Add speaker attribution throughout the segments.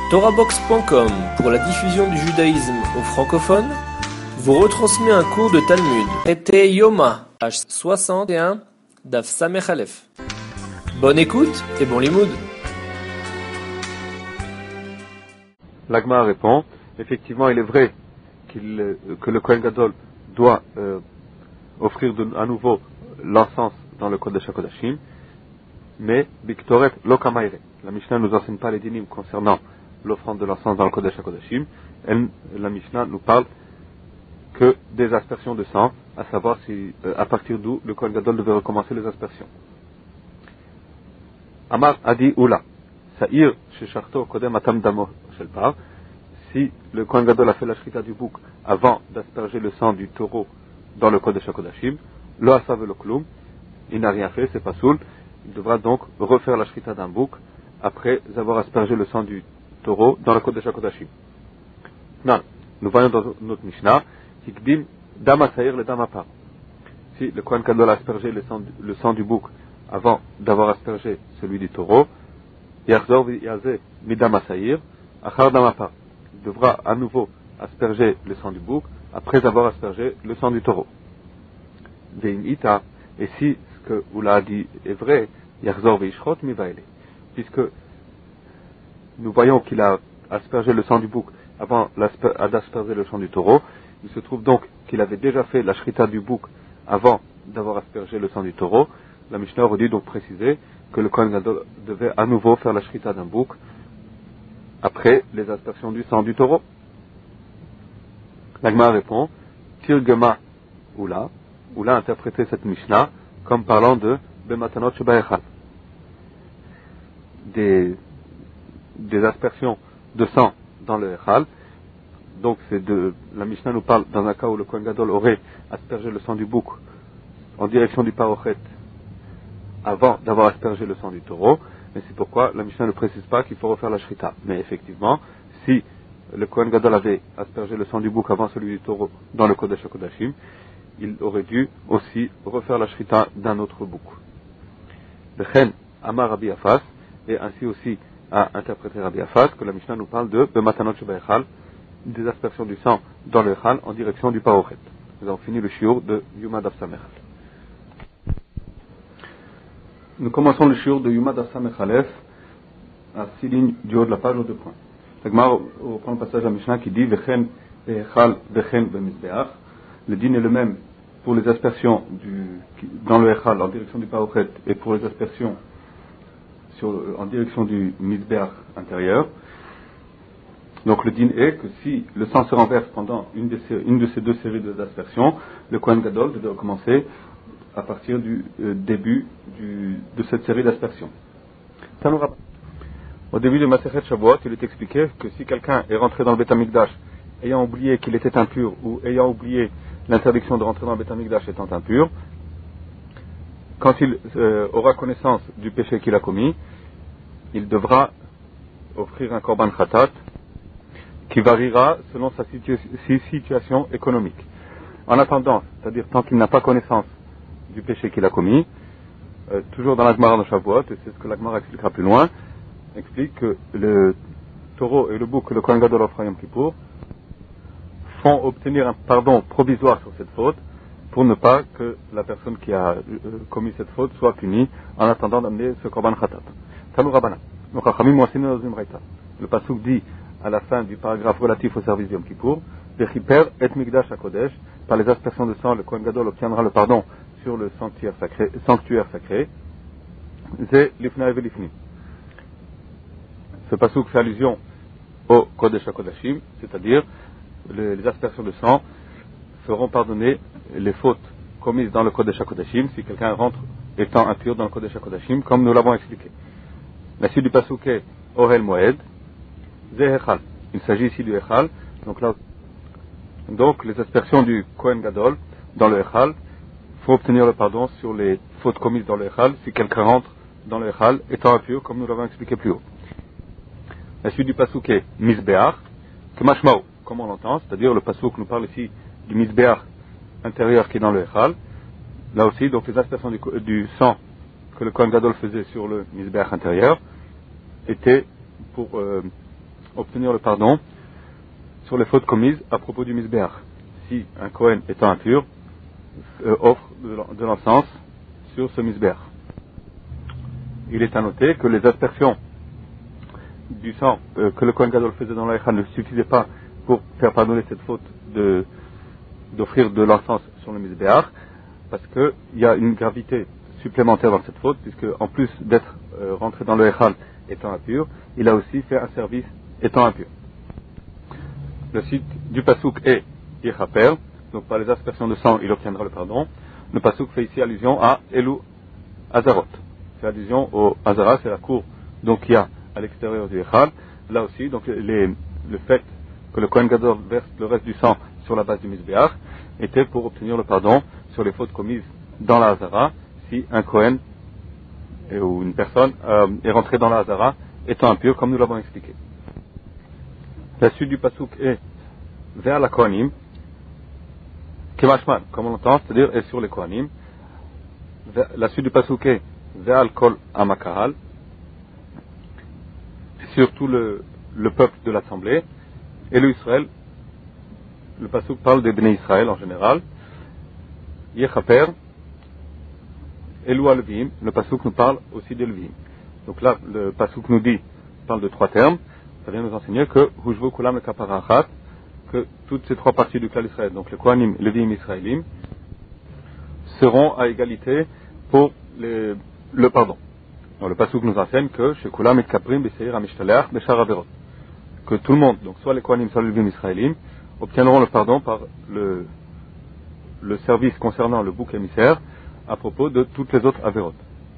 Speaker 1: TorahBox.com, pour la diffusion du judaïsme aux francophones, vous retransmet un cours de Talmud. Traité Yoma, page 61, Daf Samech Aleph. Bonne écoute et bon limoud.
Speaker 2: L'Agma répond, effectivement il est vrai que le Kohen Gadol doit offrir à nouveau l'encens dans le Kodesh HaKodashim, mais Biktoret Lokamaire. La Mishnah ne nous enseigne pas les dynimes concernant l'offrande de l'encens dans le Kodesh HaKodashim. La Mishnah nous parle que des aspersions de sang, à savoir à partir d'où le Kohen Gadol devait recommencer les aspersions. Amar Adi Oula, Sa'ir Shecharto Kodem Atam Damo Shelpar, si le Kohen Gadol a fait la shrita du bouc avant d'asperger le sang du taureau dans le Kodesh HaKodashim, Lo Asav Lo Klum, il n'a rien fait, c'est pas soul, il devra donc refaire la shrita d'un bouc après avoir aspergé le sang du taureau dans le Kodesh HaKodashim. Non, nous voyons dans notre Mishnah, Hikdim Dama Saïr le Dama Par. Si le Kohen Gadol a aspergé le sang du bouc avant d'avoir aspergé celui du taureau, Yachzor V'Yazeh Midama Saïr, Achar Dama Par. Il devra à nouveau asperger le sang du bouc après avoir aspergé le sang du taureau. Ve'im Ita, et si ce que Oula a dit est vrai, Yachzor V'Yishrot Mivaele, puisque nous voyons qu'il a aspergé le sang du bouc avant d'asperger le sang du taureau, il se trouve donc qu'il avait déjà fait la shrita du bouc avant d'avoir aspergé le sang du taureau. La Mishnah aurait dû donc préciser que le Kohen Gadol devait à nouveau faire la shrita d'un bouc après les aspersions du sang du taureau. L'Agma répond, Tirgema Oula a interprété cette Mishnah comme parlant de Bematanot Shebaechal, des aspersions de sang dans le Echal. Donc la Mishnah nous parle dans un cas où le Kohen Gadol aurait aspergé le sang du bouc en direction du Parochet avant d'avoir aspergé le sang du taureau, et c'est pourquoi la Mishnah ne précise pas qu'il faut refaire la shrita. Mais effectivement, si le Kohen Gadol avait aspergé le sang du bouc avant celui du taureau dans le Kodesh HaKodashim, il aurait dû aussi refaire la shrita d'un autre bouc. Le Chen Amar Rabbi Afas, et ainsi aussi a interprété Rabbi Afas que la Mishnah nous parle de Bematanot Shebaechal, des aspersions du sang dans le Echal en direction du Parochet. Nous avons fini le shiur de Yuma Daf Samech. Nous commençons le shiur de Yuma Daf Samech Aleph à 6 lignes du haut de la page aux 2 points. L'Agma reprend le passage à Mishnah qui dit Vechen Echal Vechen Bemizbeach. Le din est le même pour les aspersions dans le Echal en direction du Parochet et pour les aspersions en direction du Mizbeach intérieur. Donc le din est que si le sang se renverse pendant une de ces 2 séries d'aspersions, le Kohen Gadol devait recommencer à partir du début de cette série d'aspersions. Au début de Masechet Shavuot, il est expliqué que si quelqu'un est rentré dans le Beth Amikdash ayant oublié qu'il était impur ou ayant oublié l'interdiction de rentrer dans le Beth Amikdash étant impur, quand il aura connaissance du péché qu'il a commis, il devra offrir un korban khatat qui variera selon sa situation économique. En attendant, c'est-à-dire tant qu'il n'a pas connaissance du péché qu'il a commis, toujours dans la Gemara de Shavuot, et c'est ce que la Gemara expliquera plus loin, explique que le taureau et le bouc que le Kohen Gadol offre à Yom Kippour font obtenir un pardon provisoire sur cette faute pour ne pas que la personne qui a commis cette faute soit punie en attendant d'amener ce korban khatat. Talou Rabbanan. Le pasuk dit à la fin du paragraphe relatif au service de Yom Kippour, Bechiper et Mikdash HaKodesh, par les aspersions de sang, le Kohen Gadol obtiendra le pardon sur le sanctuaire sacré. Zé Lifna et Lifni. Ce pasuk fait allusion au Kodesh HaKodashim, c'est-à-dire les aspersions de sang feront pardonner les fautes commises dans le Kodesh HaKodashim si quelqu'un rentre étant impur dans le Kodesh HaKodashim, comme nous l'avons expliqué. La suite du pasuk est Ohel Moed, Zehechal. Il s'agit ici du Echal. Donc les aspersions du Kohen Gadol dans le Echal, il faut obtenir le pardon sur les fautes commises dans le Echal si quelqu'un rentre dans le Echal étant impur, comme nous l'avons expliqué plus haut. La suite du pasuk est Mizbeach, Kemashmao, comme on l'entend, c'est-à-dire le pasuk nous parle ici du Mizbeach intérieur qui est dans le Echal. Là aussi, donc les aspersions du sang que le Kohen Gadol faisait sur le Mizbeach intérieur étaient pour obtenir le pardon sur les fautes commises à propos du Misbéach. Si un Kohen étant impur offre de l'encens sur ce Misbéach. Il est à noter que les aspersions du sang que le Kohen Gadol faisait dans l'Aïcha ne suffisaient pas pour faire pardonner cette faute d'offrir de l'encens sur le Misbéach, parce qu'il y a une gravité supplémentaire dans cette faute, puisque en plus d'être rentré dans le Echal étant impur, il a aussi fait un service étant impur. Le site du Pasuk est Yechaper, donc par les aspersions de sang il obtiendra le pardon. Le Pasuk fait ici allusion à Elou Azarot. C'est allusion au Azara, c'est la cour donc qu'il y a à l'extérieur du Echal. Là aussi, donc le fait que le Kohen Gadol verse le reste du sang sur la base du Misbéach était pour obtenir le pardon sur les fautes commises dans la Hazara, si un Kohen ou une personne est rentré dans la Hazara étant impur, comme nous l'avons expliqué. La suite du Pasuk est vers la Kohanim, Kemashman, comme on l'entend, c'est-à-dire est sur les Kohanim. La suite du Pasuk est vers al Kol Amakahal, sur tout le peuple de l'Assemblée. Et le Israël, le Pasuk parle des Bnei Israël en général. Yechaper, Elou Alvim, le Pasuk nous parle aussi d'Elvim. Donc là, le Pasuk nous parle de 3 termes. Ça vient nous enseigner que Hujvu Kulam le Kaparachat, que toutes ces 3 parties du clan d'Israël, donc le Kohanim, Levim, Israélim, seront à égalité pour le pardon. Alors, le Pasuk nous enseigne que chez Kulam et Kaprim, Beseir, Amishtalech, Beshar Averot, que tout le monde, donc soit les Kohanim, soit les Levim, Israélim, obtiendront le pardon par le service concernant le bouc émissaire à propos de toutes les autres Averot.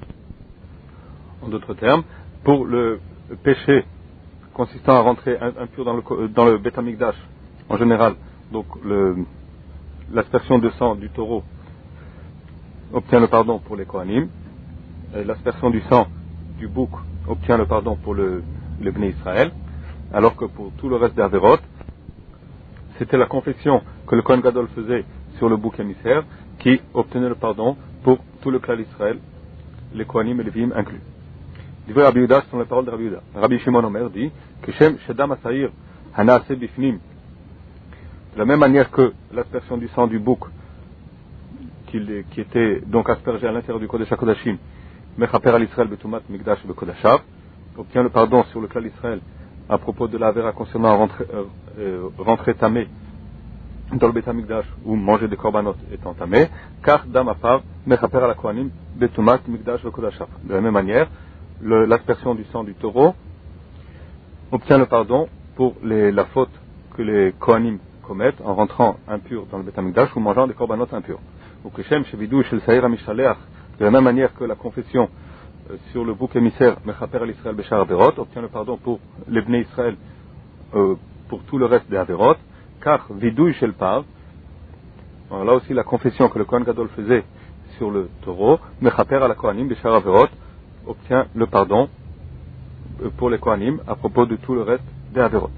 Speaker 2: En d'autres termes, pour le péché consistant à rentrer impur dans le Beth Amikdash, en général, donc l'aspersion de sang du taureau obtient le pardon pour les Kohanim, et l'aspersion du sang du bouc obtient le pardon pour le Bnei Israël, alors que pour tout le reste des Averot, c'était la confession que le Kohen Gadol faisait sur le bouc émissaire qui obtenait le pardon pour tout le clan d'Israël, les Kohanim et les Levim inclus. Divrei Rabbi Yehuda sont les paroles de Rabbi Yehuda. Rabbi Shimon Omer dit que Shem Shedam Asaïr Hanaase Bifnim, de la même manière que l'aspersion du sang du bouc qui était donc aspergé à l'intérieur du Kodesh HaKodashim, Mechaper al Israël Betumat Mikdash Bekodashav, obtient le pardon sur le clan d'Israël à propos de la vera concernant rentrer tamé dans le Beth Amikdash ou manger des korbanot étant tamé, car Dam Apar Mechaper al Kohanim Betumat Mikdash Bekodashav. De la même manière, l'aspersion du sang du taureau obtient le pardon pour la faute que les Kohanim commettent en rentrant impurs dans le Beth Amikdash ou mangeant des korbanot impurs. Ou Keshem Shevidou Shel Saïr Amishaleach, de la même manière que la confession sur le bouc émissaire Mechaper al Israël Beshar Averot obtient le pardon pour les Bnei Israël pour tout le reste des Averot, car Vidouy Shel Pav, là aussi la confession que le Kohen Gadol faisait sur le taureau, Mechaper al Kohanim Beshar Averot, obtient le pardon pour les Kohanim à propos de tout le reste des Averot.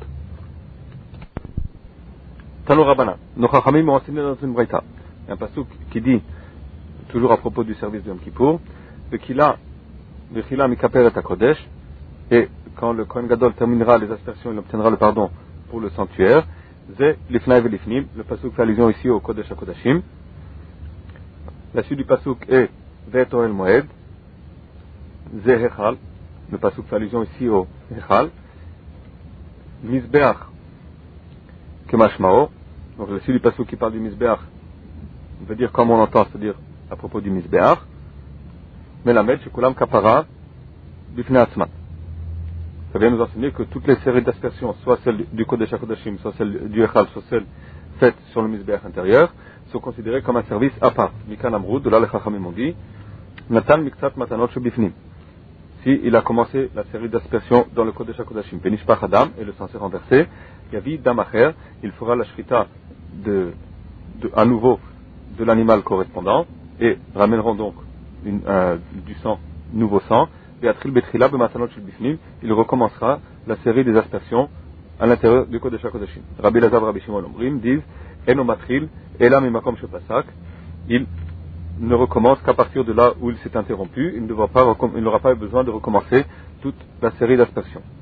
Speaker 2: Tano Rabbanan, nos Chachamim m'ont enseigné dans une braïta. Il y a un pasuk qui dit, toujours à propos du service de Yom Kippour, Vechila Mikaper et Kodesh, et quand le Kohen Gadol terminera les aspersions, il obtiendra le pardon pour le sanctuaire. Ze Lifnai Velifnim, le pasuk fait allusion ici au Kodesh HaKodashim. La suite du pasuk est Ve Toel Moed, Ze Hechal, le pasuk fait allusion ici au Hechal. Misbeach Kemashmao, donc la suite du pasuk qui parle du Misbeach veut dire comme on entend, c'est-à-dire à propos du Misbeach. Melamed Shekulam Kapara Bifnei Atzman. Ça vient nous enseigner que toutes les séries d'aspersions, soit celles du Kodesh HaKodashim, soit celles du Echal, soit celles faites sur le Misbeach intérieur, sont considérées comme un service à part. Mikan Amrud, de là les Chachamim ont dit, Natan Miktsat Matanot Shebifnim. Si il a commencé la série d'aspersions dans le Kodesh HaKodashim, Benishpach Adam, et le sang s'est renversé, Yavi Damacher, il fera la shrita à nouveau de l'animal correspondant, et ramèneront donc du sang, nouveau sang, et Atril Betrila Bematanot Shel Bifnim, il recommencera la série des aspersions à l'intérieur du Kodesh HaKodashim. Rabbi Lazar et Rabbi Shimon Omrim disent, Eno Matril, Elam Imakom Shepasak, il ne recommence qu'à partir de là où il s'est interrompu, il n'aura pas besoin de recommencer toute la série d'aspersions.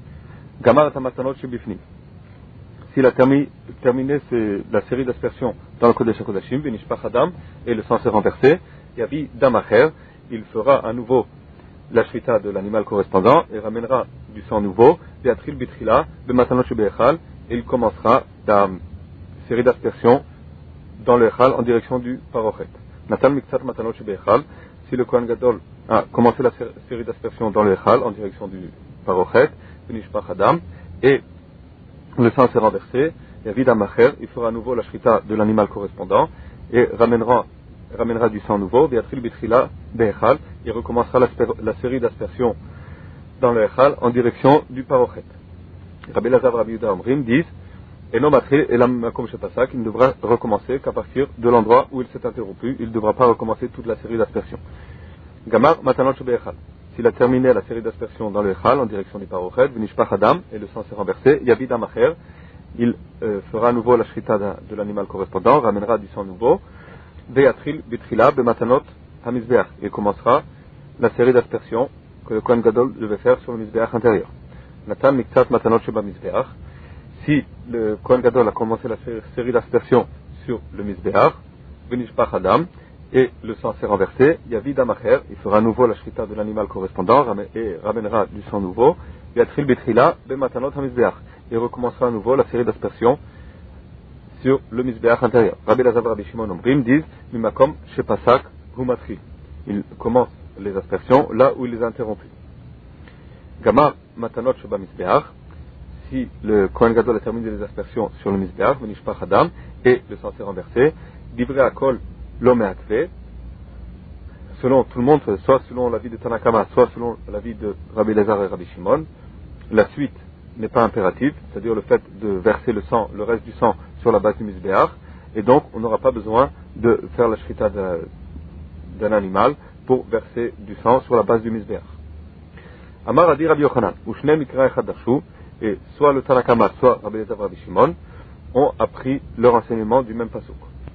Speaker 2: Gamar Tamatanot Shebifnim. S'il a terminé la série d'aspersions dans le Kodesh HaKodashim, Venishpach Adam, et le sang s'est renversé, Yavi Damacher, il fera à nouveau la shrita de l'animal correspondant et ramènera du sang nouveau, Beatril Bitrila, Bematanot Shebechal, et il commencera la série d'aspersions dans le Echal en direction du Parochet. Natan Miktsat Matanot Shebechal, si le Kohen Gadol a commencé la série d'aspersions dans le Echal en direction du Parochet, Venishpach Adam, et le sang s'est renversé, Yavid Amacher, il fera à nouveau la shrita de l'animal correspondant et ramènera du sang nouveau, Beatril Bitrila Be'echal, et recommencera la série d'aspersions dans le Echal en direction du Parochet. Rabbi Lazav, Rabbi Yuda Omrim disent, et non matré et l'amakom shepasak, il ne devra recommencer qu'à partir de l'endroit où il s'est interrompu, il ne devra pas recommencer toute la série d'aspersions. Gamar Matanot Shebe'echal. S'il a terminé la série d'aspersions dans le Echal en direction du Parochet, Venishpach Adam, et le sang s'est renversé, Yavid Amacher, il fera à nouveau la shrita de l'animal correspondant, ramènera du sang nouveau, Beatril Bitrila Bematanot Hamizbeach, et commencera la série d'aspersions que le Kohen Gadol devait faire sur le Mizbeach intérieur. Natan Miktsat Matanot Sheba Mizbeach. Si le Kohen Gadol a commencé la série d'aspersions sur le Mizbeach, Venishpach Adam, et le sang s'est renversé, Yavid Amacher, il fera à nouveau la shrita de l'animal correspondant et ramènera du sang nouveau, Beatril Bitrila Bematanot Hamizbeach, et recommencera à nouveau la série d'aspersions sur le Mizbeach intérieur. Rabbi Lazav, Rabbi Shimon Omrim disent, Mimakom Shepasak Humatri. Il commence les aspersions là où il les a interrompues. Gamar Matanot Sheba Mizbeach. Si le Kohen Gadol a terminé les aspersions sur le Mizbeach, Venishpach Adam, et le sang s'est renversé, Divrei Akol Lo Me'akve, selon tout le monde, soit selon l'avis de Tanakama, soit selon l'avis de Rabbi Lazar et Rabbi Shimon, la suite n'est pas impérative, c'est-à-dire le fait de verser le reste du sang sur la base du Mizbeach, et donc on n'aura pas besoin de faire la shrita d'un animal pour verser du sang sur la base du Mizbeach. Amar Adi Rabbi Yochanan, Ushne Mikra Echad Darshu, et soit le Tanakama, soit Rabbi Lazar et Rabbi Shimon ont appris leur enseignement du même pasouk.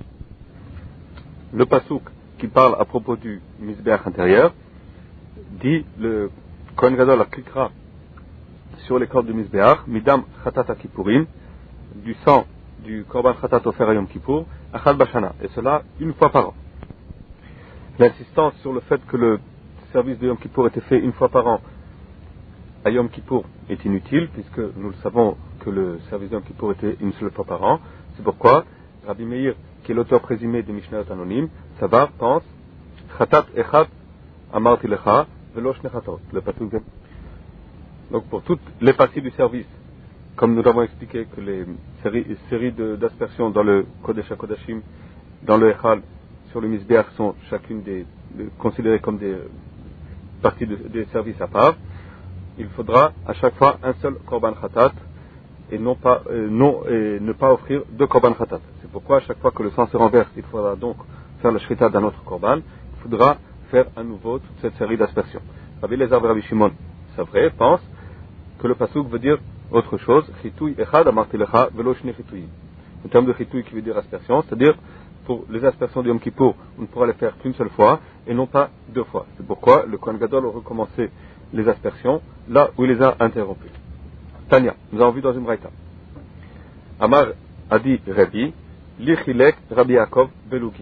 Speaker 2: Le pasouk qui parle à propos du Mizbeach intérieur dit le Kohen Gadol appliquera sur les cordes du Mizbeach, Midam Chatat Kippurim, du sang du Korban Chatat offert à Yom Kippour, Achad Bashana, et cela une fois par an. L'insistance sur le fait que le service de Yom Kippour était fait une fois par an à Yom Kippour est inutile, puisque nous le savons que le service de Yom Kippour était une seule fois par an. C'est pourquoi Rabbi Meir, qui est l'auteur présumé des Mishnayot anonymes, Savar pense Chatat Echad Amarti Lecha Velo Shne Chatot. Donc pour toutes les parties du service, comme nous l'avons expliqué que les séries d'aspersions dans le Kodesh HaKodashim, dans le Echal, sur le Mizbeach sont chacune considérées comme des parties des services à part, il faudra à chaque fois un seul Korban Khatat et ne pas offrir deux Korban Khatat. C'est pourquoi à chaque fois que le sang se renverse, il faudra donc faire la shrita d'un autre Korban, il faudra faire à nouveau toute cette série d'aspersions. Rabbi Lazar et Rabbi Shimon, c'est vrai, pense que le pasuk veut dire autre chose, chitouy echad amarti lecha velo shne chitouy. Le terme de chitouy qui veut dire aspersion, c'est-à-dire pour les aspersions de Yom Kippour, on ne pourra les faire qu'une seule fois et non pas deux fois. C'est pourquoi le Kohen Gadol a recommencé les aspersions là où il les a interrompues. Tania, nous avons vu dans une braïta. Amar Adi Rabbi, Lichilek Rabbi Yaakov Belugi.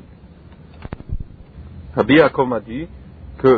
Speaker 2: Rabbi Yaakov m'a dit que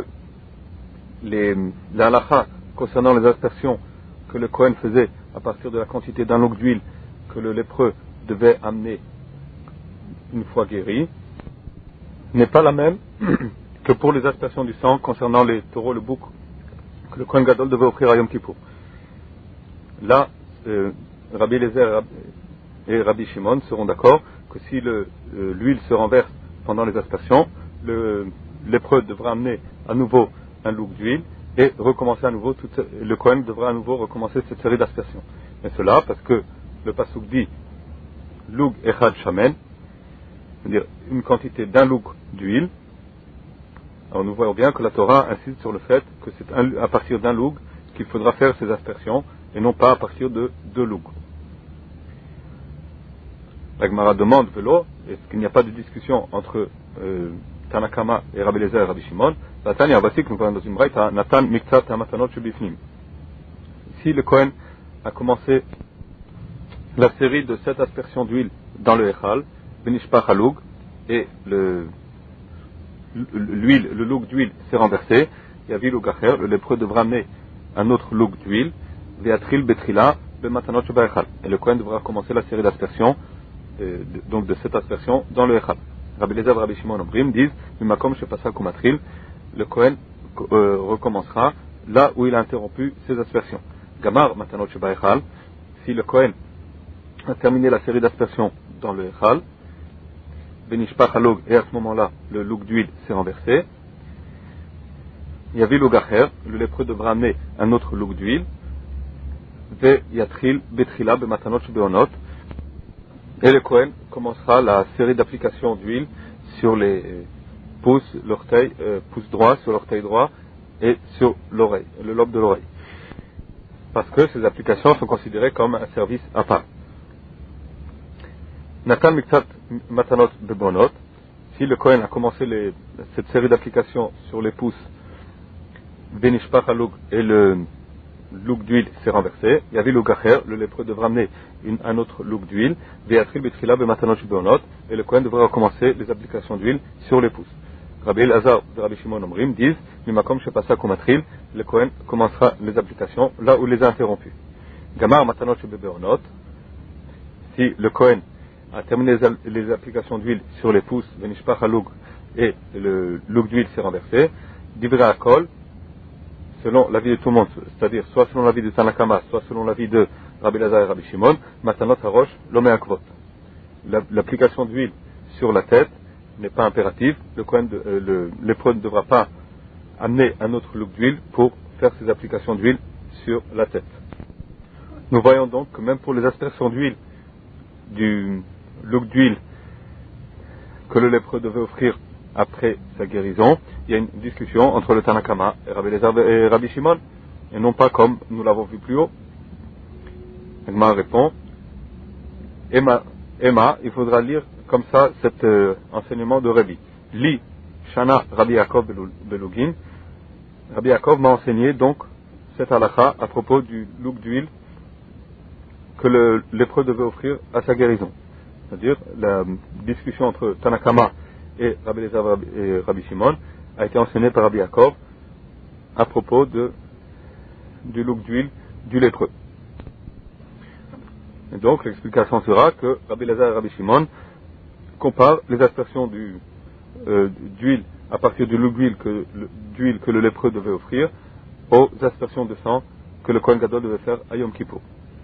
Speaker 2: la halakha concernant les aspersions que le Kohen faisait à partir de la quantité d'un log d'huile que le lépreux devait amener une fois guéri, n'est pas la même que pour les aspersions du sang concernant les taureaux, le bouc, que le Kohen Gadol devait offrir à Yom Kippour. Là, Rabbi Eliezer et Rabbi Shimon seront d'accord que si l'huile se renverse pendant les aspersions, le lépreux devra amener à nouveau un louk d'huile et recommencer à nouveau, le Kohen devra à nouveau recommencer cette série d'aspersions. Et cela parce que le pasuk dit louk echad shamen, c'est-à-dire une quantité d'un louk d'huile. Alors nous voyons bien que la Torah insiste sur le fait que c'est à partir d'un louk qu'il faudra faire ces aspersions et non pas à partir de deux louks. La Gemara demande vélo, est-ce qu'il n'y a pas de discussion entre Tanakama et Rabbi Eliezer et Rabbi Shimon? La Tania, voici que nous voyons dans une braïta, Natan Miktsat Hamatanot Shebifnim. Si le Kohen a commencé la série de 7 aspersions d'huile dans le Echal, Benishpach Haloug, et le loug d'huile s'est renversé, Yavi Lougacher, le lépreux devra amener un autre loug d'huile, Veatril Betrila, Bematanot Sheba-Echal. Et le Kohen devra commencer la série d'aspersions, donc de 7 aspersions, dans le Echal. Rabbi Eliezer et Rabbi Shimon Omrim disent, Mimakom Shepasa Kumatril, le Kohen recommencera là où il a interrompu ses aspersions. Gamar Matanot Sheba-Echal, si le Kohen a terminé la série d'aspersions dans le Echal, Benishpach Haloug, et à ce moment-là, le loug d'huile s'est renversé. Yavi Lougacher, le lépreux devra amener un autre loug d'huile. Ve Yatril Betrila Bematanot Shebeonot, et le Kohen commencera la série d'applications d'huile sur les pouces, l'orteil, pouce droit, sur l'orteil droit et sur l'oreille, le lobe de l'oreille. Parce que ces applications sont considérées comme un service à part. Natan Miktat Matanot Bebonot, si le Kohen a commencé cette série d'applications sur les pouces, Benishpach Haloug, et le loug d'huile s'est renversé, Yavi Lougacher, le lépreux devra amener un autre loug d'huile, Veatril Betrila Bematanot Shebonot, et le Kohen devra recommencer les applications d'huile sur les pouces. Rabbi Elazar et Rabbi Shimon Omrim disent, Mimakom Shepasa Kumatril, le Kohen commencera les applications là où il les a interrompues. Gamar Matanot Shebeonot, si le Kohen a terminé les applications d'huile sur les pouces, Benishpach Haloug, et le loug d'huile s'est renversé, Divrei Hakol, selon l'avis de tout le monde, c'est-à-dire soit selon l'avis de Tanakama, soit selon l'avis de Rabbi Elazar et Rabbi Shimon, Matanot Harosh, Lomé Akvot. L'application d'huile sur la tête n'est pas impérative, le lépreux ne devra pas amener un autre loug d'huile pour faire ses applications d'huile sur la tête. Nous voyons donc que même pour les aspersions d'huile, du loug d'huile que le lépreux devait offrir après sa guérison, il y a une discussion entre le Tanakama et Rabbi Elazar et Rabbi Shimon, et non pas comme nous l'avons vu plus haut. Emma répond, Emma, il faudra lire comme ça cet enseignement de Rabbi. Li, Shana, Rabbi Yaakov Belugin. Rabbi Yaakov m'a enseigné donc cette halakha à propos du loug d'huile que le lépreux devait offrir à sa guérison. C'est-à-dire, la discussion entre Tanakama et Rabbi Elazar et Rabbi Shimon a été enseignée par Rabbi Yaakov à propos du loug d'huile du lépreux. Et donc, l'explication sera que Rabbi Elazar et Rabbi Shimon comparent les aspersions d'huile à partir du loug d'huile que le lépreux devait offrir aux aspersions de sang que le Kohen Gadol devait faire à Yom Kippour.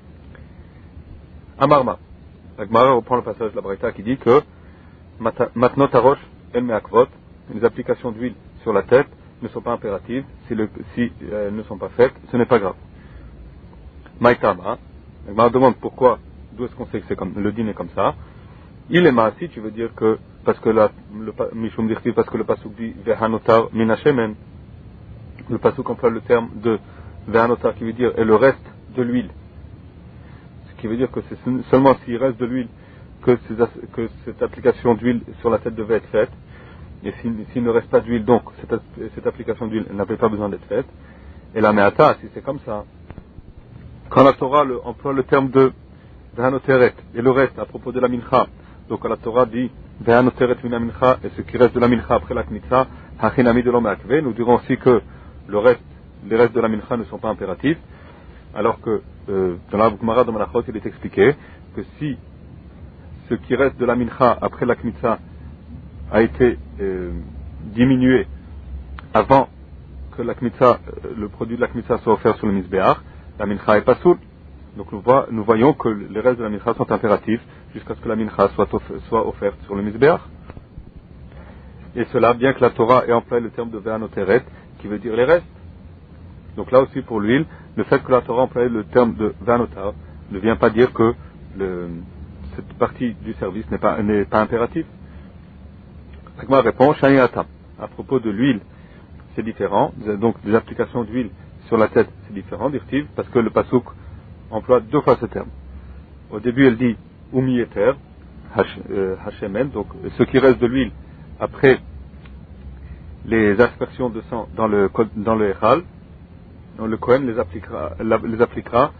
Speaker 2: Amarma. Agmara reprend le passage de la Braïta qui dit que Matnot Harosh El Meakvot, les applications d'huile sur la tête ne sont pas impératives, si elles ne sont pas faites, ce n'est pas grave. Maïtama. Agmara demande pourquoi, d'où est-ce qu'on sait que le din est comme ça. Il est maasi, tu veux dire que, parce que Mishum Dirtiv, parce que le pasuk dit Vehanotar Minashemen, le pasuk emploie le terme de Vehanotar qui veut dire et le reste de l'huile. Ce qui veut dire que c'est seulement s'il reste de l'huile que cette application d'huile sur la tête devait être faite. Et s'il ne reste pas d'huile, donc cette application d'huile n'avait pas besoin d'être faite. Et la me'ata, si c'est comme ça, quand la Torah emploie le terme de Vehanoteret et le reste à propos de la mincha, donc la Torah dit Vehanoteret mina mincha et ce qui reste de la mincha après la knitza, hachinami de l'homme akve, nous dirons aussi que les restes de la mincha ne sont pas impératifs, alors que dans la Gemara de Malachot il est expliqué que si ce qui reste de la mincha après la knitza a été diminué avant que la knitza, le produit de la knitza soit offert sur le misbéach, la mincha est pas soule. Donc nous voyons que les restes de la mincha sont impératifs jusqu'à ce que la mincha soit offerte sur le misbéach. Et cela bien que la Torah ait employé le terme de ve'anoteret qui veut dire les restes. Donc là aussi pour l'huile, le fait que la Torah emploie le terme de ve'anotar ne vient pas dire que cette partie du service n'est pas impérative. Agma répond, Shani Atam. À propos de l'huile, c'est différent. Donc des applications d'huile sur la tête, c'est différent, dirtiv, parce que le pasuk emploie 2 fois ce terme. Au début, elle dit Umieter, Hashemen, donc ce qui reste de l'huile après les aspersions de sang dans le Echal, le Kohen les appliquera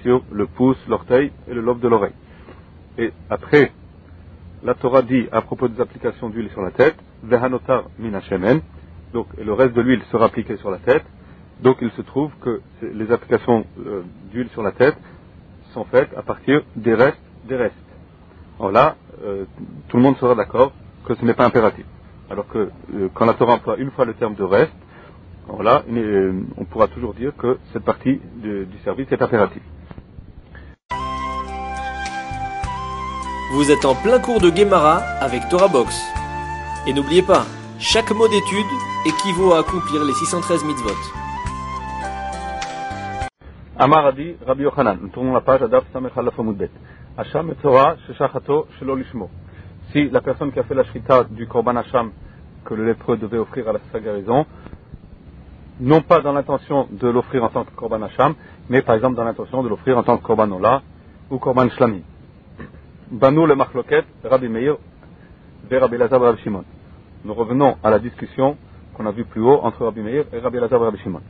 Speaker 2: sur le pouce, l'orteil et le lobe de l'oreille. Et après, la Torah dit à propos des applications d'huile sur la tête, Vehanotar min hashemen, donc et le reste de l'huile sera appliqué sur la tête. Donc il se trouve que les applications d'huile sur la tête sont faites à partir des restes des restes. Alors là, tout le monde sera d'accord que ce n'est pas impératif. Alors que quand la Torah emploie une fois le terme de reste, alors là, on pourra toujours dire que cette partie du service est impérative.
Speaker 1: Vous êtes en plein cours de Gemara avec Torah Box. Et n'oubliez pas, chaque mot d'étude équivaut à accomplir les 613 mitzvot.
Speaker 2: Amar Adi Rabbi Yochanan, nous tournons la page à Daf Samech Alaf Amud Bet. Hacham Metzora Sheshachato Shelo Lishmo. Si la personne qui a fait la shrita du Korban Hacham que le lépreux devait offrir à sa guérison, non pas dans l'intention de l'offrir en tant que Korban Hacham, mais par exemple dans l'intention de l'offrir en tant que Korban Ola ou Korban Shlami. Banou le Machloket, Rabbi Meir, vers Rabbi Elazar et Rabbi Shimon. Nous revenons à la discussion qu'on a vue plus haut entre Rabbi Meir et Rabbi Elazar et Rabbi Shimon.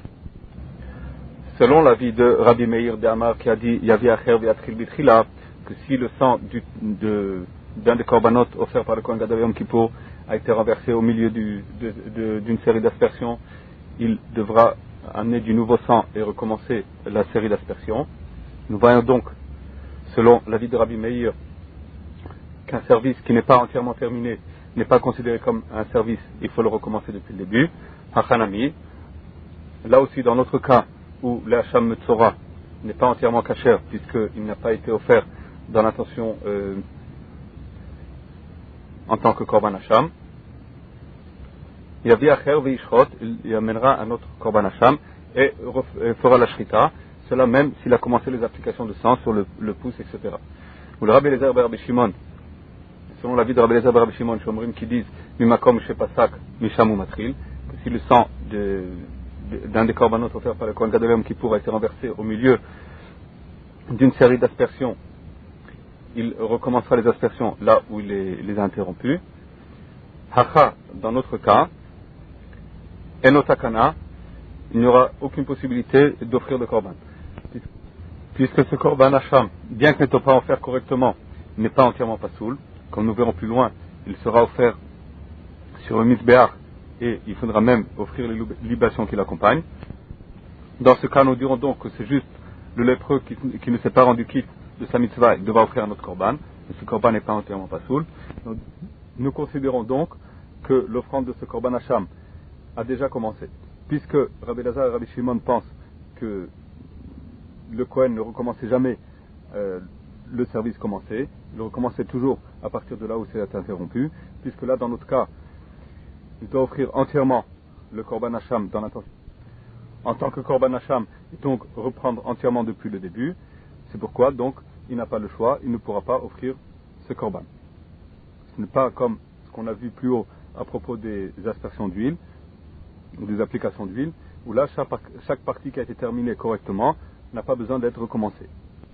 Speaker 2: Selon l'avis de Rabbi Meir de Amar qui a dit Yavi Acher Viatril Bitchila, que si le sang d'un des korbanot offerts par le Kohen Gadol Yom Kippour a été renversé au milieu d'une série d'aspersions, il devra amener du nouveau sang et recommencer la série d'aspersions. Nous voyons donc, selon l'avis de Rabbi Meir, qu'un service qui n'est pas entièrement terminé n'est pas considéré comme un service, il faut le recommencer depuis le début. Hachanami, là aussi dans notre cas où le Hacham Metzora n'est pas entièrement kasher puisqu'il n'a pas été offert dans l'intention en tant que Korban Hacham, Yavi Acher Veishrot, il amènera un autre Korban Hacham et fera la shrita, cela même s'il a commencé les applications de sang sur le pouce, etc. Ou le Rabbi Elazar et Rabbi Shimon, selon l'avis de Rabbi Elazar et Rabbi Shimon, Shomrim qui disent Mimakom Shepasak Mishamu Matril, que si le sang d'un des korbanot offerts par le Kohen Gadol Yom Kippour a été renversé au milieu d'une série d'aspersions, il recommencera les aspersions là où il les a interrompues. Hacha, dans notre cas, Enotakana, il n'y aura aucune possibilité d'offrir de korban. Puisque ce korban Hacham, bien que n'étant pas offert correctement, n'est pas entièrement pasoul, comme nous verrons plus loin, il sera offert sur le misbéach et il faudra même offrir les libations qui l'accompagnent. Dans ce cas, nous dirons donc que c'est juste le lépreux qui ne s'est pas rendu quitte de sa mitzvah, il devra offrir un autre korban, mais ce korban n'est pas entièrement pasoul. Nous considérons donc que l'offrande de ce korban Hacham a déjà commencé. Puisque Rabbi Elazar et Rabbi Shimon pensent que le Kohen ne recommençait jamais le service commencé, il recommençait toujours à partir de là où c'est interrompu, puisque là, dans notre cas, il doit offrir entièrement le Korban Hacham dans l'intention. En tant que Korban Hacham, et donc reprendre entièrement depuis le début, c'est pourquoi donc il n'a pas le choix, il ne pourra pas offrir ce Korban. Ce n'est pas comme ce qu'on a vu plus haut à propos des aspersions d'huile, ou des applications d'huile, où là, chaque partie qui a été terminée correctement n'a pas besoin d'être recommencée.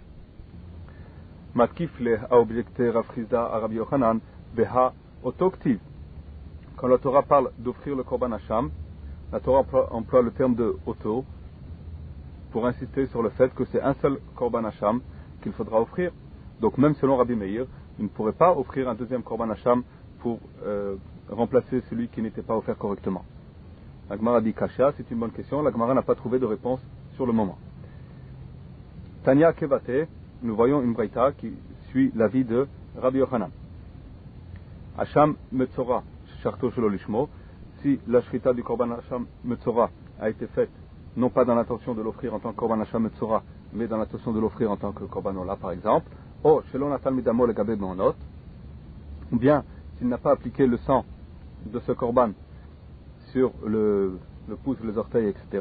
Speaker 2: Matkifle a objecté Rav Chizda à Rabbi Yochanan, Beha Otoktiv. Quand la Torah parle d'offrir le Korban Hacham, la Torah emploie le terme de Oto pour insister sur le fait que c'est un seul Korban Hacham qu'il faudra offrir. Donc même selon Rabbi Meir, il ne pourrait pas offrir un deuxième Korban Hacham pour remplacer celui qui n'était pas offert correctement. La Gemara dit Kasha, c'est une bonne question. La Gemara n'a pas trouvé de réponse sur le moment. Tanya Kevate, nous voyons une braïta qui suit l'avis de Rabbi Yochanan. Hacham Metzora, Sharto Shelo Lishmo, si la shrita du Korban Hacham Metzora a été faite, non pas dans l'intention de l'offrir en tant que Korban Hacham Metzora, mais dans l'intention de l'offrir en tant que Korban Ola, par exemple, ou Shelo Natal Midamo le Gabe Meonot, ou bien s'il n'a pas appliqué le sang de ce Korban sur le pouce, les orteils, etc.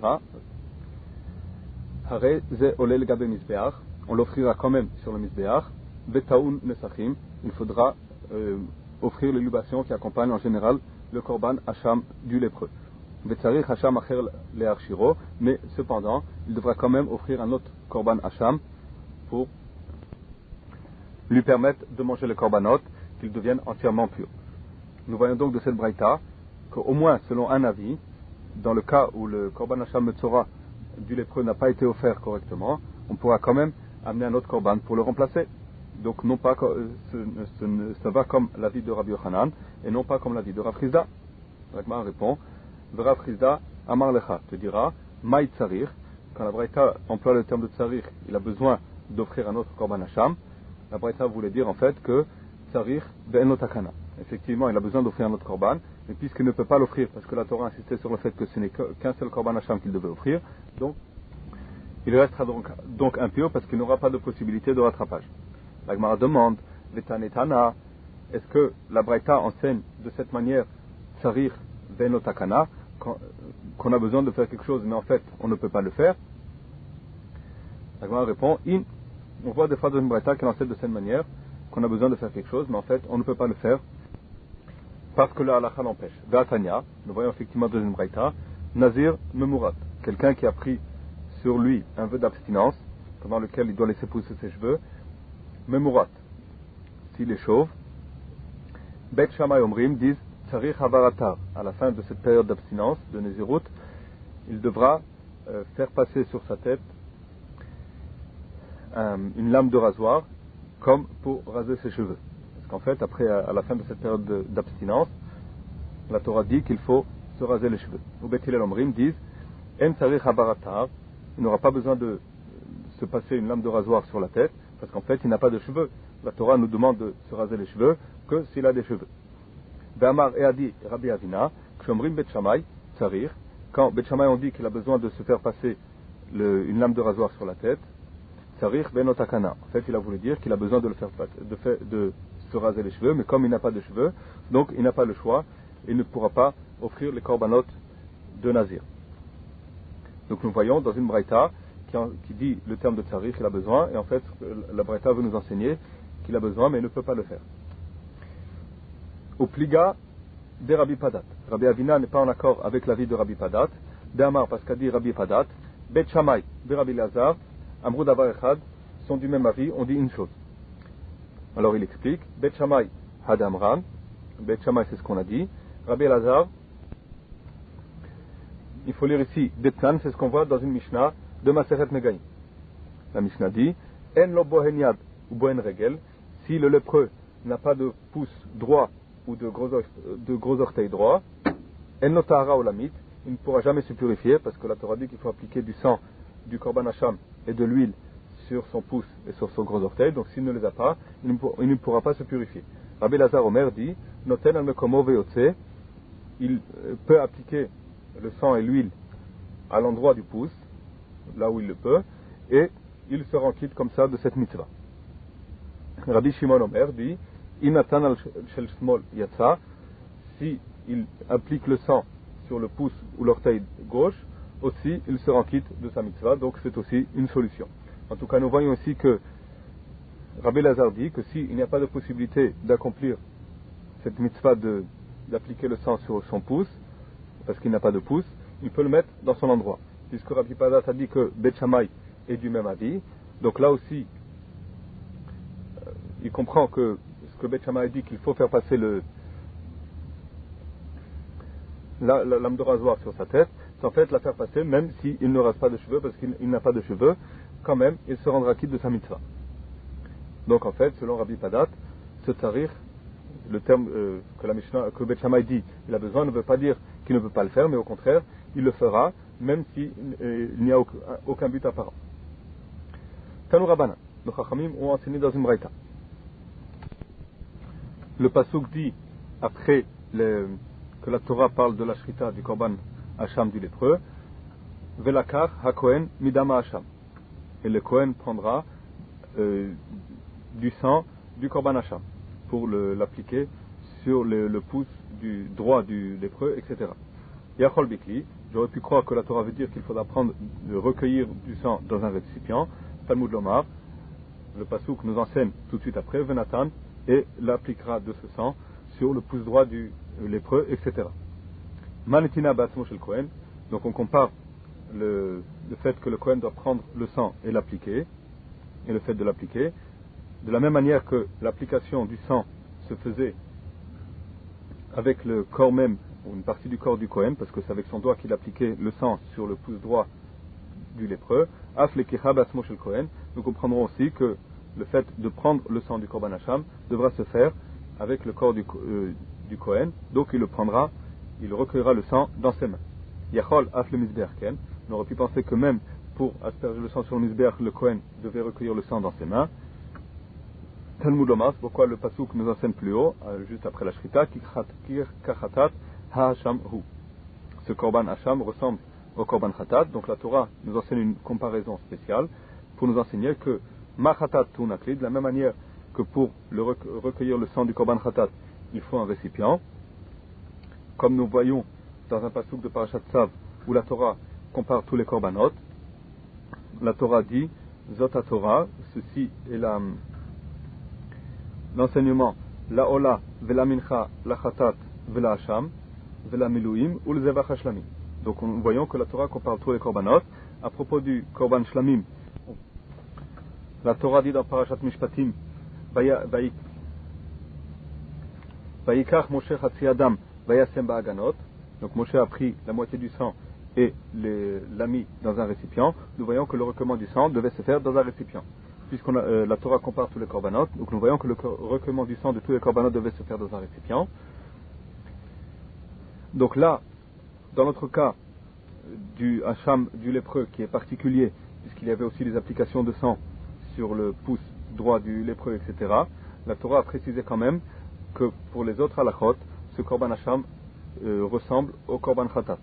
Speaker 2: Hare ze ole le Gabe Misbeach, on l'offrira quand même sur le Misbeach, Vetaun Nesachim, il faudra offrir les libations qui accompagnent en général le Korban Hacham du lépreux. Vetzarich Hacham Acher Le'arshiro, mais cependant, il devra quand même offrir un autre Korban Hacham pour lui permettre de manger le Korbanot, qu'il devienne entièrement pur. Nous voyons donc de cette braïta qu'au moins, selon un avis, dans le cas où le Korban Hacham Metzora du lépreux n'a pas été offert correctement, on pourra quand même amener un autre korban pour le remplacer. Donc non pas, ça va comme l'avis de Rabbi Yochanan et non pas comme l'avis de Rav Chizda. L'Agmara répond, Rav Chizda Amar Lecha te dira, Maï Tsarir, quand la Braïta emploie le terme de Tsarir, il a besoin d'offrir un autre korban Hacham. La Braïta voulait dire en fait que Tsarir ve'en lo takana. Effectivement, il a besoin d'offrir un autre korban, mais puisqu'il ne peut pas l'offrir parce que la Torah insistait sur le fait que ce n'est qu'un seul korban Hacham qu'il devait offrir, donc il restera donc impur parce qu'il n'aura pas de possibilité de rattrapage. La Gemara demande, Vetanetana, est-ce que la Braïta enseigne de cette manière Tsarir ve'en lo takana, qu'on a besoin de faire quelque chose mais en fait on ne peut pas le faire? La Gemara répond, on voit des fois dans une Braïta qui enseigne de cette manière qu'on a besoin de faire quelque chose mais en fait on ne peut pas le faire parce que le halakha l'empêche. Vatanya, nous voyons effectivement dans une Braïta, Nazir Memurat, quelqu'un qui a pris sur lui un vœu d'abstinence pendant lequel il doit laisser pousser ses cheveux, Memurat, s'il est chauve, Bet Shammai Omrim disent Tsarich Havaratar, à la fin de cette période d'abstinence de Nézirut, il devra faire passer sur sa tête une lame de rasoir comme pour raser ses cheveux. Parce qu'en fait, après, à la fin de cette période d'abstinence, la Torah dit qu'il faut se raser les cheveux. Ou Bet Hillel Omrim disent En Tsarich Havaratar, il n'aura pas besoin de se passer une lame de rasoir sur la tête, parce qu'en fait, il n'a pas de cheveux. La Torah nous demande de se raser les cheveux que s'il a des cheveux. Be'amar et a dit Rabbi Avina, Kshomrim Bet Shammai, Tsarir, quand Bet Shammai ont dit qu'il a besoin de se faire passer une lame de rasoir sur la tête, Tsarir Ben Otakana. En fait, il a voulu dire qu'il a besoin de le faire de se raser les cheveux, mais comme il n'a pas de cheveux, donc il n'a pas le choix, il ne pourra pas offrir les korbanot de Nazir. Donc nous voyons dans une Braïta qui dit le terme de Tsarir qu'il a besoin, et en fait la Braïta veut nous enseigner qu'il a besoin, mais il ne peut pas le faire. Au pliga de Rabbi Padat. Rabbi Avina n'est pas en accord avec l'avis de Rabbi Padat. D'Amar, parce qu'a dit Rabbi Padat, Bet Shammai de Rabbi Lazar, Amrou Davar Echad, sont du même avis, on dit une chose. Alors il explique, Bet Shammai Had Amran, Bet Shammai c'est ce qu'on a dit, Rabbi Lazar, il faut lire ici, Detnan, c'est ce qu'on voit dans une Mishnah de Maseret Megaïm. La Mishnah dit, En lo bohen yad ou bohen regel, si le lépreux n'a pas de pouce droit ou de gros orteils droits, En lo tahara olamit, il ne pourra jamais se purifier, parce que la Torah dit qu'il faut appliquer du sang, du korban hacham et de l'huile sur son pouce et sur son gros orteil, donc s'il ne les a pas, il ne pourra pas se purifier. Rabbi Lazar Omer dit, Noten al mekomo ve'yotze, il peut appliquer le sang et l'huile à l'endroit du pouce, là où il le peut, et il se rend quitte comme ça de cette mitzvah. Rabbi Shimon Omer dit, Inatan al shel shmol yatsa, si il applique le sang sur le pouce ou l'orteil gauche, aussi il se rend quitte de sa mitzvah, donc c'est aussi une solution. En tout cas, nous voyons ici que Rabbi Lazar dit que s'il n'y a pas de possibilité d'accomplir cette mitzvah d'appliquer le sang sur son pouce, parce qu'il n'a pas de pouce, il peut le mettre dans son endroit. Puisque Rabbi Padat a dit que Bet Shammai est du même avis, donc là aussi, il comprend que ce que Bet Shammai dit qu'il faut faire passer la lame de rasoir sur sa tête, c'est en fait la faire passer même s'il ne rase pas de cheveux, parce qu'il n'a pas de cheveux, quand même, il se rendra quitte de sa mitzvah. Donc en fait, selon Rabbi Padat, ce tarir, le terme que Bet Shammai dit, il a besoin, ne veut pas dire qu'il ne peut pas le faire, mais au contraire, il le fera, même s'il n'y a aucun but apparent. Tanu Rabbanan, nos Chachamim ont enseigné dans une Braïta. Le pasuk dit, après que la Torah parle de la shrita du korban hacham du lépreux, Velakar hakohen midama hacham. Et le Kohen prendra du sang du korban hacham pour l'appliquer sur le pouce du droit du lépreux, etc. Yachol Bikli, j'aurais pu croire que la Torah veut dire qu'il faudra recueillir du sang dans un récipient. Talmud Lomar, le pasuk nous enseigne tout de suite après, Venatan, et l'appliquera de ce sang sur le pouce droit du lépreux, etc. Manetina Batsmo shel Kohen, donc on compare le fait que le Kohen doit prendre le sang et l'appliquer, et le fait de l'appliquer, de la même manière que l'application du sang se faisait avec le corps même, ou une partie du corps du Kohen, parce que c'est avec son doigt qu'il appliquait le sang sur le pouce droit du lépreux, af lekicha basmo shel Kohen. Nous comprendrons aussi que le fait de prendre le sang du Korban Hacham devra se faire avec le corps du Kohen, donc il recueillera le sang dans ses mains. Yachol af le Mizbeach ken. On aurait pu penser que même pour asperger le sang sur le Mizbeach, le Kohen devait recueillir le sang dans ses mains. Talmud Omas, pourquoi le pasuk nous enseigne plus haut, juste après la Shrita, ki kachatat ha-hacham hu. Ce Korban Hacham ressemble au Korban Khatat, donc la Torah nous enseigne une comparaison spéciale pour nous enseigner que ma Khatat tunakli, de la même manière que pour recueillir le sang du Korban Khatat, il faut un récipient, comme nous voyons dans un pasuk de Parashat Tzav où la Torah compare tous les Korbanot. La Torah dit Zot Torah, ceci est l'enseignement, la Ola, Vela Mincha, la Khatat, Vela Hacham, Vela Miluim, ou le Zevach Hashlamim. Donc nous voyons que la Torah compare tous les Korbanot. À propos du Korban Shlamim, la Torah dit dans Parashat Mishpatim, Vayikach Moshe Chatzi Adam, Vayasem Ba'aganot. Donc Moshe a pris la moitié du sang et l'a mis dans un récipient. Nous voyons que le recueillement du sang devait se faire dans un récipient. Puisque la Torah compare tous les korbanot, donc nous voyons que le recueillement du sang de tous les korbanot devait se faire dans un récipient. Donc là, dans notre cas du hacham, du lépreux, qui est particulier, puisqu'il y avait aussi des applications de sang sur le pouce droit du lépreux, etc., la Torah a précisé quand même que pour les autres halachot, ce korban hacham ressemble au korban khatat.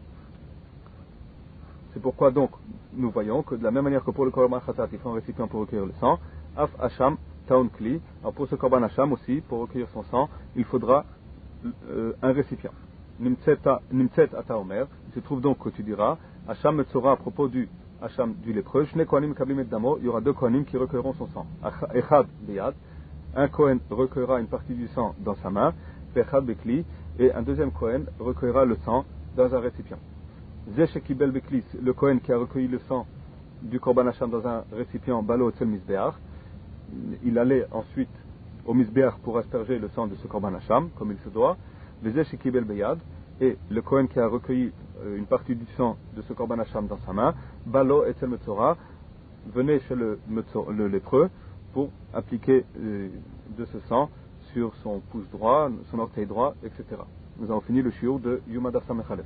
Speaker 2: C'est pourquoi donc nous voyons que de la même manière que pour le korban khatat il faut un récipient pour recueillir le sang, af hacham taon kli, alors pour ce korban hacham aussi, pour recueillir son sang, il faudra un récipient. Nimtzet ata omer, il se trouve donc que tu diras, hacham metzora à propos du hacham du lépreux, shne kohanim kablim et damo, il y aura deux kohanim qui recueilleront son sang. Echad beyad, un kohen recueillera une partie du sang dans sa main, vechad bekli, et un deuxième kohen recueillera le sang dans un récipient. Zeshekibel beklis, le kohen qui a recueilli le sang du korban hacham dans un récipient balo tel misbeach, il allait ensuite au misbeach pour asperger le sang de ce korban hacham comme il se doit. Zeshekibel beyad, et le kohen qui a recueilli une partie du sang de ce korban hacham dans sa main, balo etel metzora, venait chez le lépreux pour appliquer de ce sang sur son pouce droit, son orteil droit, etc. Nous avons fini le shiur de Yuma Daf Samech Aleph.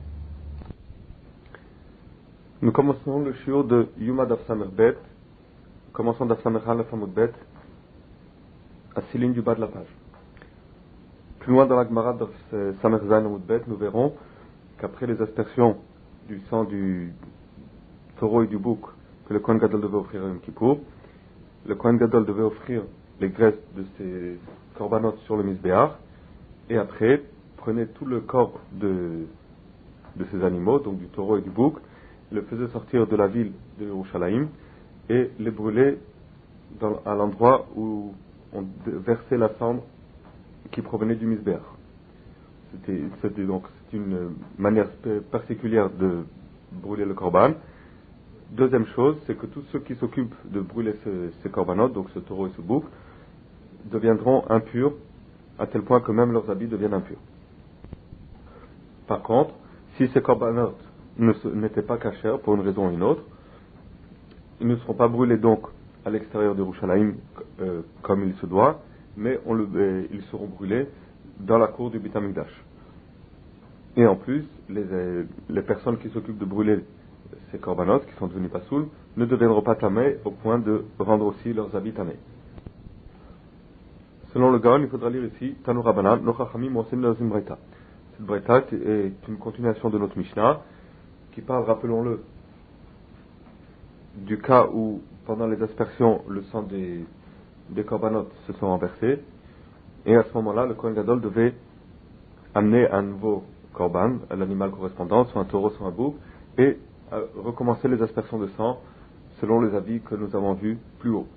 Speaker 2: Nous commençons le shiur de Yuma Daf Samech Bet. Commençons Daf Samech Aleph Amud Bet à 6 lignes du bas de la page. Plus loin dans la Gemara Daf Samech Zayin Amud Bet, nous verrons qu'après les aspersions du sang du taureau et du bouc que le Kohen Gadol devait offrir à Yom Kippour, le Kohen Gadol devait offrir les graisses de ses korbanot sur le misbéach, et après prenait tout le corps de ces animaux, donc du taureau et du bouc, le faisait sortir de la ville de Yerushalayim et les brûlait à l'endroit où on versait la cendre qui provenait du misbéach. C'était donc une manière particulière de brûler le korban. Deuxième chose, c'est que tous ceux qui s'occupent de brûler ces korbanot, donc ce taureau et ce bouc, deviendront impurs à tel point que même leurs habits deviennent impurs. Par contre, si ces korbanot n'étaient pas cachers pour une raison ou une autre, ils ne seront pas brûlés donc à l'extérieur de Yerushalayim comme il se doit, mais ils seront brûlés dans la cour du Beit HaMikdash. Et en plus, les personnes qui s'occupent de brûler ces korbanot, qui sont devenus pasoul, ne deviendront pas tamés au point de rendre aussi leurs habits tamés. Selon le Gaon, il faudra lire ici Tanu Rabbanan, No Chachamim Mosin Lazim Braita. Cette Braita est une continuation de notre Mishnah qui parle, rappelons-le, du cas où pendant les aspersions le sang des korbanot se sont renversés, et à ce moment-là le Kohen Gadol devait amener un nouveau korban, l'animal correspondant, soit un taureau, soit un bouc, et recommencer les aspersions de sang selon les avis que nous avons vus plus haut.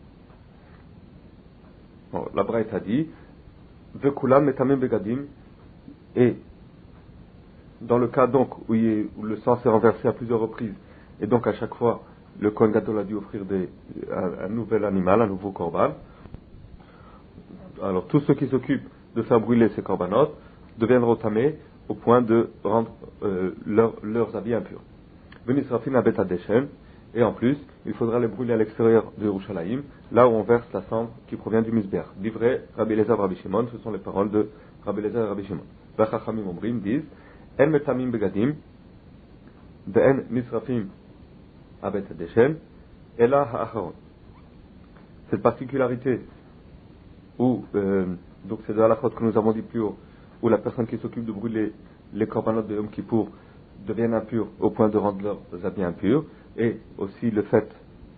Speaker 2: Bon, la Braïta a dit Vekulam metamim begadim, et dans le cas donc où le sang s'est renversé à plusieurs reprises, et donc à chaque fois le Kohen Gadol a dû offrir un nouvel animal, un nouveau korban, alors tous ceux qui s'occupent de faire brûler ces korbanot deviendront tamés au point de rendre leurs habits impurs. Venisrafim à Bet Adeshen. Et en plus, il faudra les brûler à l'extérieur de Yerushalayim, là où on verse la cendre qui provient du Misbeach. Livré Rabbi Eliezer et Rabbi Shimon, ce sont les paroles de Rabbi Eliezer et Rabbi Shimon. Vachachamim Omrim disent En metamim begadim, ve'en nisrafim abet adeshen, ela ha'acharon. Cette particularité où, donc c'est de la halachot que nous avons dit plus haut, où la personne qui s'occupe de brûler les korbanot de Yom Kippour deviennent impurs au point de rendre leurs habits impurs, et aussi le fait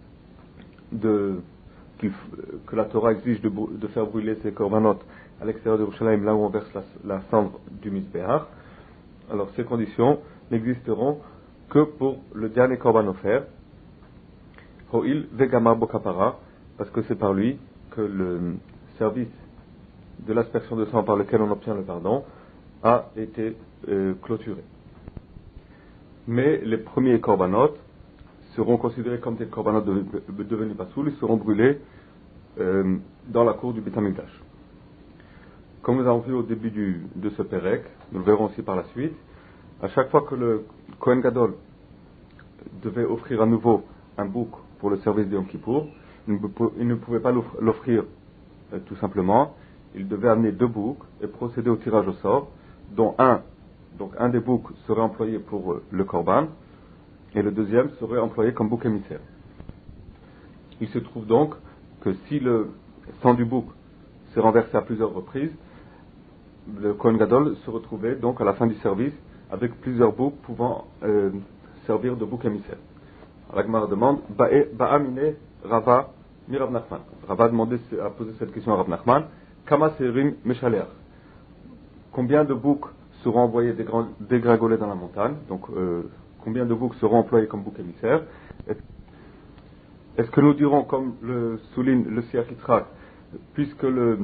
Speaker 2: que la Torah exige de faire brûler ces korbanot à l'extérieur de Yerushalayim, là où on verse la cendre du Misbeach. Alors ces conditions n'existeront que pour le dernier korban offert, Ho'il vegamar bokapara, parce que c'est par lui que le service de l'aspersion de sang par lequel on obtient le pardon a été clôturé. Mais les premiers korbanot seront considérés comme des korbanot devenus pasoul, ils seront brûlés dans la cour du Beit HaMikdash. Comme nous avons vu au début de ce Pérec, nous le verrons aussi par la suite, à chaque fois que le Kohen Gadol devait offrir à nouveau un bouc pour le service de Yom Kippour, il ne pouvait pas l'offrir tout simplement, il devait amener 2 boucs et procéder au tirage au sort, dont un des boucs serait employé pour le korban, et le deuxième serait employé comme bouc émissaire. Il se trouve donc que si le sang du bouc s'est renversé à plusieurs reprises, le Kohen Gadol se retrouvait donc à la fin du service avec plusieurs boucs pouvant servir de bouc émissaire. La Gemara demande Ba'amine Rava mi Rav Nachman. Rava a posé cette question à Rav Nachman. Kama Serim Meshaleach. Combien de boucs seront envoyés dégringoler dans la montagne? Donc combien de boucs seront employés comme bouc émissaire? Est-ce que nous dirons, comme le souligne le Siach Yitzhak, puisque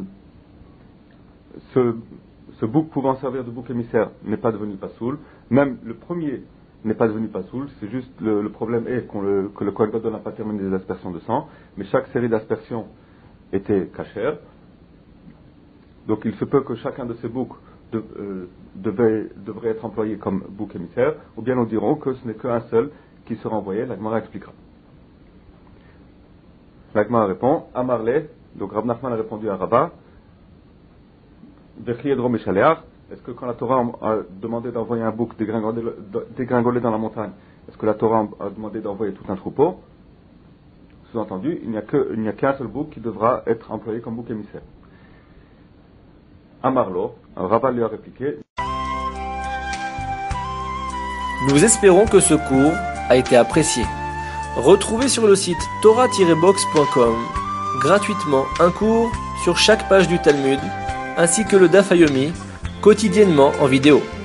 Speaker 2: ce bouc pouvant servir de bouc émissaire n'est pas devenu pasoul, même le premier n'est pas devenu pasoul, c'est juste le problème est que le Kohen Gadol n'a pas terminé les aspersions de sang, mais chaque série d'aspersions était cachère. Donc il se peut que chacun de ces boucs devrait être employé comme bouc émissaire, ou bien nous dirons que ce n'est qu'un seul qui sera envoyé. La Gemara expliquera. La Gemara répond Amarle, donc Rav Nachman a répondu à Rava, est-ce que quand la Torah a demandé d'envoyer un bouc dégringoler dans la montagne, est-ce que la Torah a demandé d'envoyer tout un troupeau? Sous-entendu, il n'y a qu'un seul bouc qui devra être employé comme bouc émissaire. Amarlo, Rava lui a répliqué.
Speaker 1: Nous espérons que ce cours a été apprécié. Retrouvez sur le site torah-box.com gratuitement un cours sur chaque page du Talmud, ainsi que le Daf Yomi, quotidiennement en vidéo.